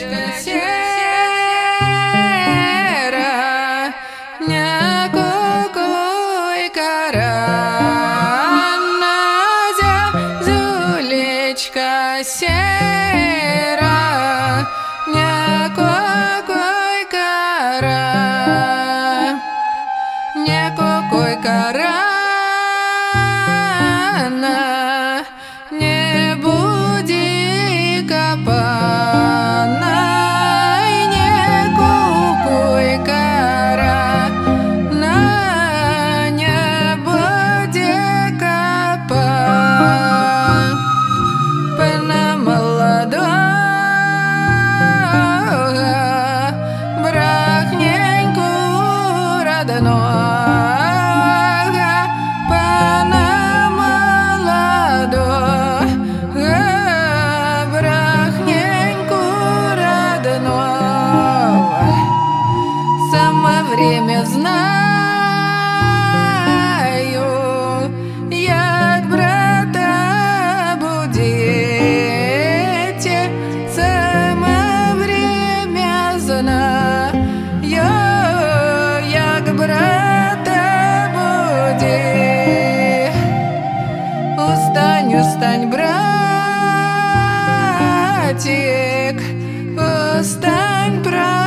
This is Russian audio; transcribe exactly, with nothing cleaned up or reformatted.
сера, не кукуйка Назя, зулечка сера, не кукуйка не кукуйка рано, не буди капана, не кукуйка рано, не буди капана, пена молодого, брахненьку родного. Время знаю, як брата будете, саме время знаю, як брата буде. Устань, устань, братик, устань, братик.